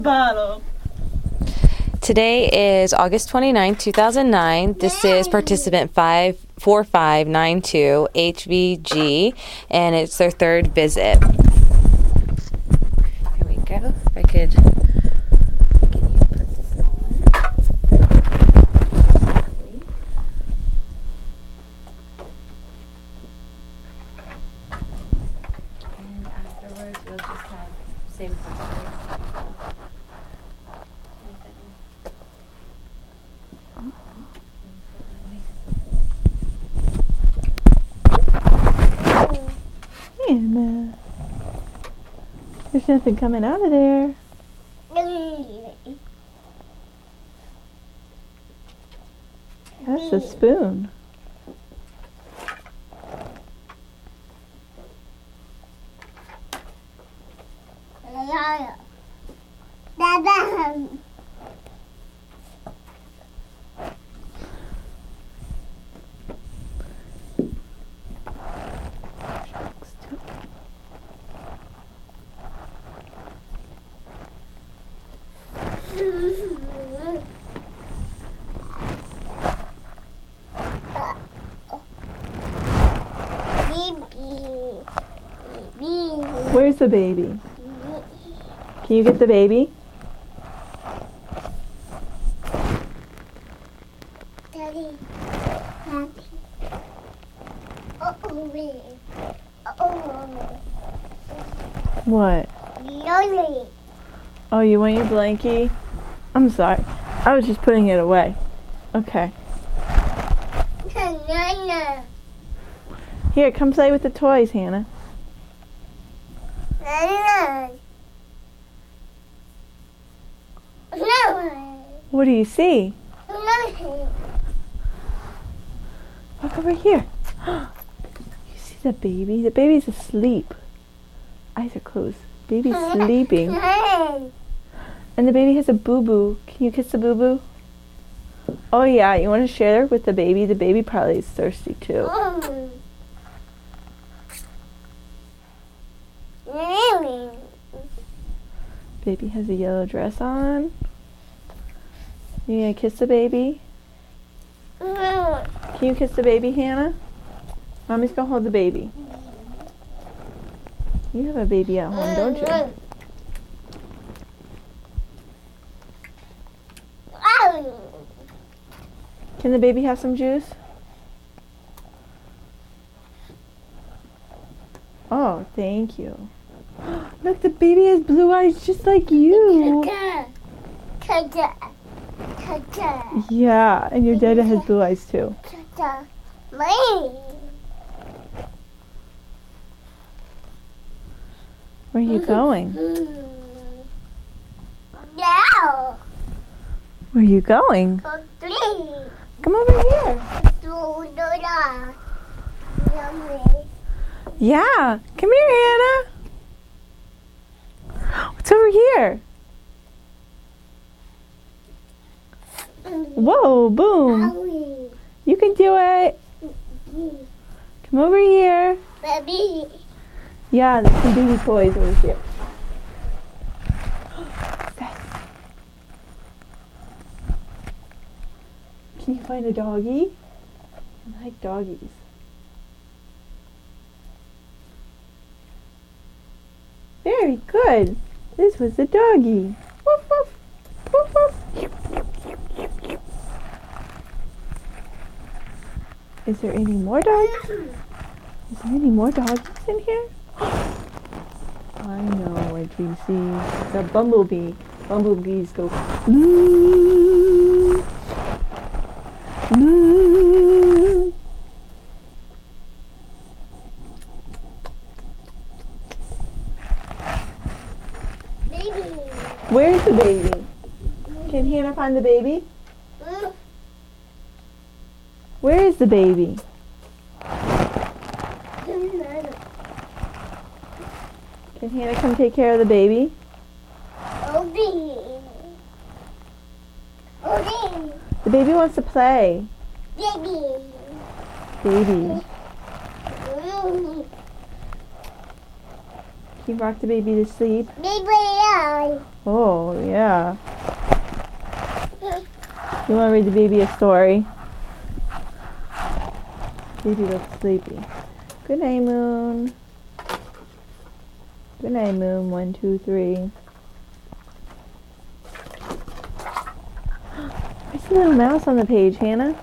Bottle. Today is August 29, 2009. This is participant 54592 HVG, and it's their third visit. Here we go. If I could get you to put this on. And afterwards, we'll just have same questions. Hannah. There's nothing coming out of there. That's a spoon. Where's the baby? Can you get the baby? Daddy. What? Lolly. Oh, you want your blankie? I'm sorry. I was just putting it away. Okay. Banana. Here, come play with the toys, Hannah. Banana. No. What do you see? Nothing. Look over here. You see the baby? The baby's asleep. Eyes are closed. Baby's sleeping. And the baby has a boo-boo. Can you kiss the boo-boo? Oh yeah, you want to share with the baby? The baby probably is thirsty too. Baby has a yellow dress on. You gonna kiss the baby? Can you kiss the baby, Hannah? Mommy's gonna hold the baby. You have a baby at home, don't you? Can the baby have some juice? Oh, thank you. Look, the baby has blue eyes just like you. Yeah, and your dad has blue eyes too. Where are you going? Where are you going? Come over here. Yeah, come here, Hannah. What's over here? Whoa, boom. You can do it. Come over here. Baby. Yeah, there's some baby toys over here. Can you find a doggy? I like doggies. Very good. This was a doggy. Woof, woof. Woof, woof. Is there any more dogs? Is there any more doggies in here? I know what we see. It's a bumblebee. Bumblebees go. Moo. Moo. Baby. Where's the baby? Can Hannah find the baby? Where is the baby? Can Hannah come take care of the baby? The baby wants to play. Baby. Can you rock the baby to sleep? Baby. Oh, yeah. You want to read the baby a story? Baby looks sleepy. Good night, Moon. Good night, Moon. 1, 2, 3. There's a little mouse on the page, Hannah.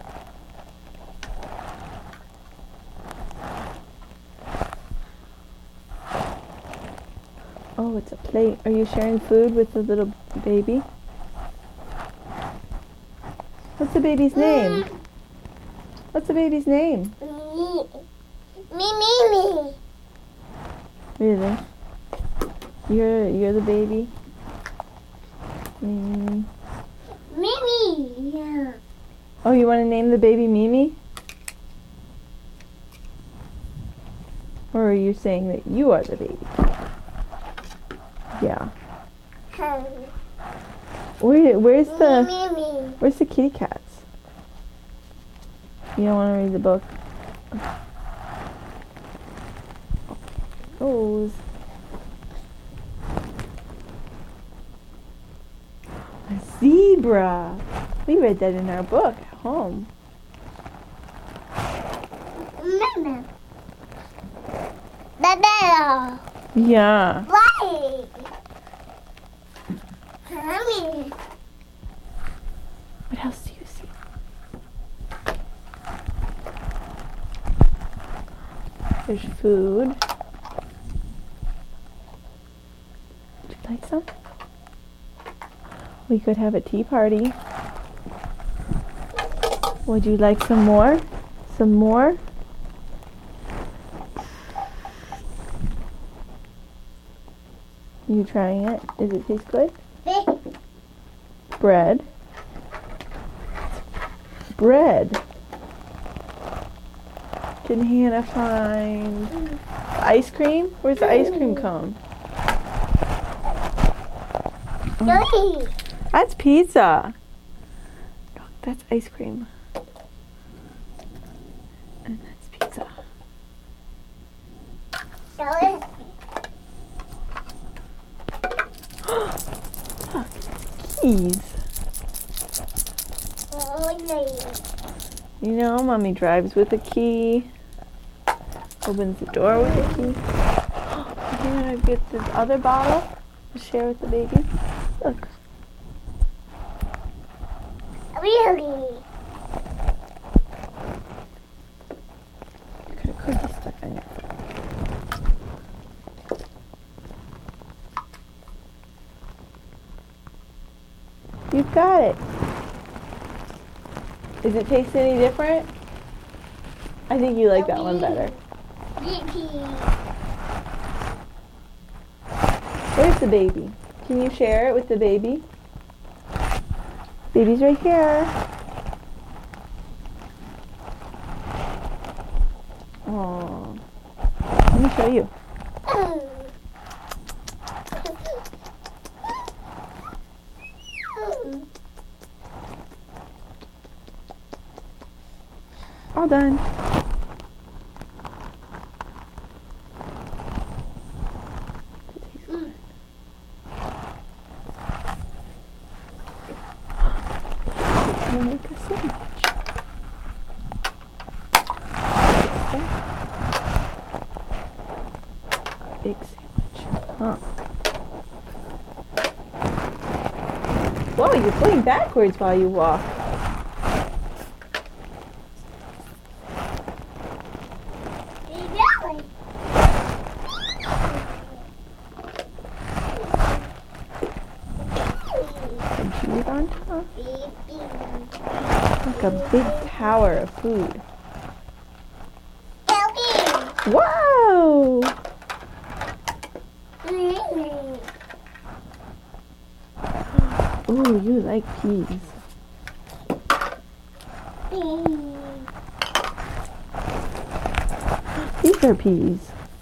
Oh, it's a plate. Are you sharing food with the little baby? What's the baby's name? What's the baby's name? Me. Really? You're the baby? Mimi. Mimi. Yeah. Oh, you want to name the baby Mimi? Or are you saying that you are the baby? Yeah. Where's the kitty cats? You don't want to read the book? Oh. A zebra. We read that in our book at home. Mama. Dada. Yeah. Right. Mommy. What else do you see? There's food. Would you like some? We could have a tea party. Would you like some more? Some more? You trying it? Does it taste good? Bread. Bread. Can Hannah find ice cream? Where's the ice cream cone? Daddy. That's pizza. Look, that's ice cream. And that's pizza. Daddy. Look, keys. You know, Mommy drives with a key. Opens the door with a key. You want to get this other bottle to share with the baby? Look. Really? You got a cookie stuck on your foot. You've got it. Does it taste any different? I think you like that one better. Where's the baby? Can you share it with the baby? Baby's right here. Oh, let me show you. All done. We'll make a sandwich. Big sandwich. Huh. Whoa, you're going backwards while you walk. Cheese on top. Like a big tower of food. Whoa! Ooh, you like peas. These are peas.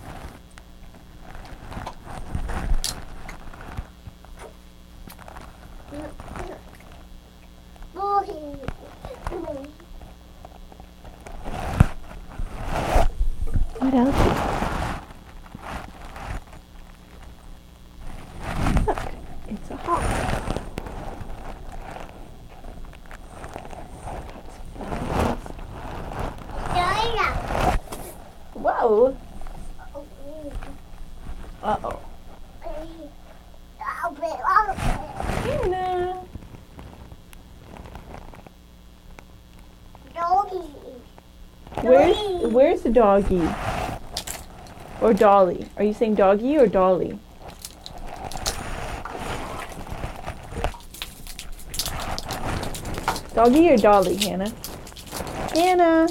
What else? Look, it's a hot Where's the doggy? Or dolly? Are you saying doggy or dolly? Doggy or dolly, Hannah? Hannah!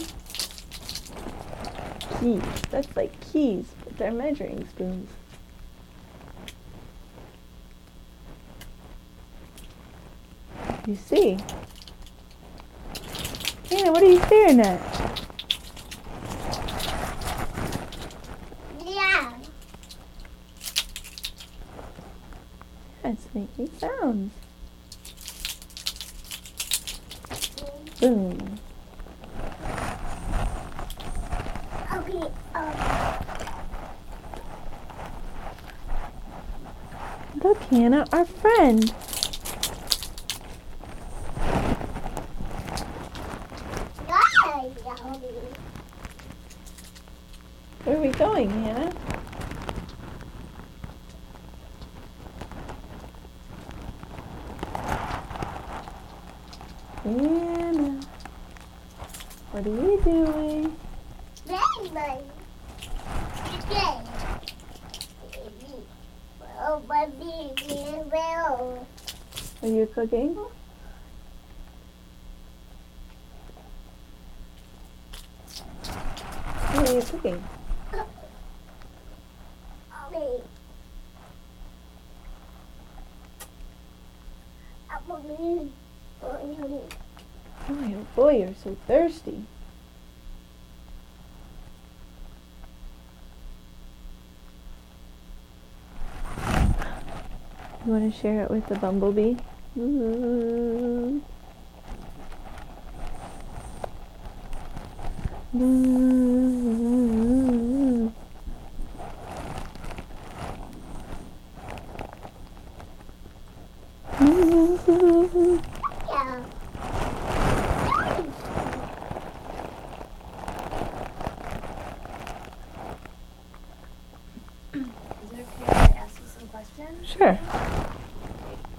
Keys. That's like keys, but they're measuring spoons. You see? Hannah, what are you staring at? Yeah. It's making sounds. Boom. Okay. Look, Hannah, our friend. Where are we going, Hannah? Hannah, what are you doing? Are you cooking? What are you cooking? Oh boy, you're so thirsty. You want to share it with the bumblebee? Ooh. Ooh. Ooh. Yeah. Is it okay if I ask you some questions? Sure.